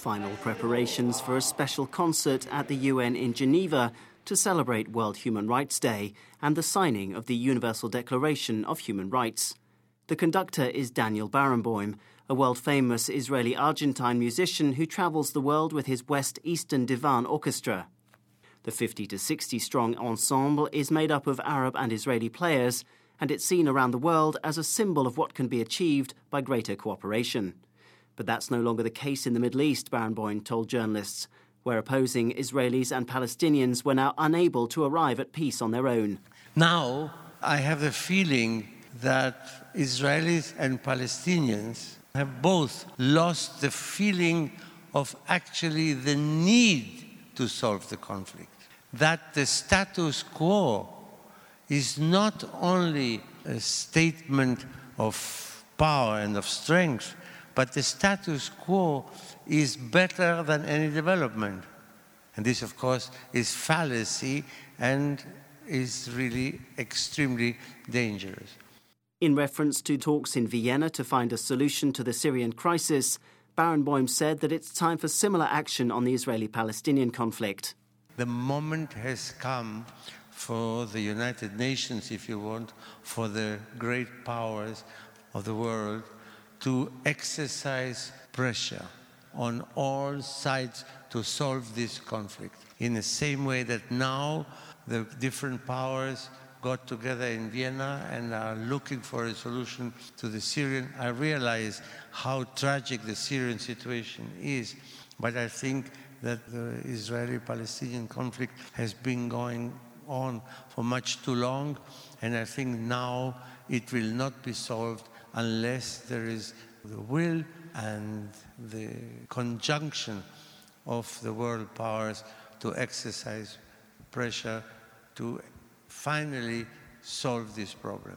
Final preparations for a special concert at the UN in Geneva to celebrate World Human Rights Day and the signing of the Universal Declaration of Human Rights. The conductor is Daniel Barenboim, a world-famous Israeli-Argentine musician who travels the world with his West Eastern Divan Orchestra. The 50 to 60-strong ensemble is made up of Arab and Israeli players, and it's seen around the world as a symbol of what can be achieved by greater cooperation. But that's no longer the case in the Middle East, Barenboim told journalists, where opposing Israelis and Palestinians were now unable to arrive at peace on their own. Now I have the feeling that Israelis and Palestinians have both lost the feeling of actually the need to solve the conflict. That the status quo is not only a statement of power and of strength, but the status quo is better than any development. And this, of course, is fallacy and is really extremely dangerous. In reference to talks in Vienna to find a solution to the Syrian crisis, Barenboim said that it's time for similar action on the Israeli-Palestinian conflict. The moment has come for the United Nations, if you want, for the great powers of the world to exercise pressure on all sides to solve this conflict. In the same way that now the different powers got together in Vienna and are looking for a solution to the Syrian. I realize how tragic the Syrian situation is, but I think that the Israeli-Palestinian conflict has been going on for much too long, and I think now it will not be solved unless there is the will and the conjunction of the world powers to exercise pressure to finally solve this problem.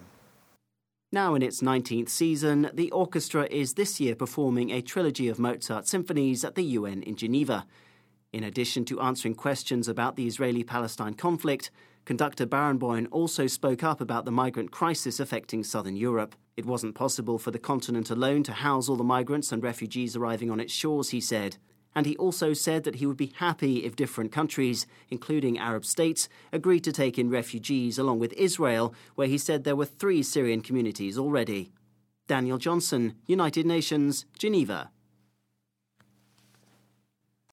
Now in its 19th season, the orchestra is this year performing a trilogy of Mozart symphonies at the UN in Geneva. In addition to answering questions about the Israeli-Palestine conflict, conductor Barenboim also spoke up about the migrant crisis affecting southern Europe. It wasn't possible for the continent alone to house all the migrants and refugees arriving on its shores, he said. And he also said that he would be happy if different countries, including Arab states, agreed to take in refugees along with Israel, where he said there were 3 Syrian communities already. Daniel Johnson, United Nations, Geneva.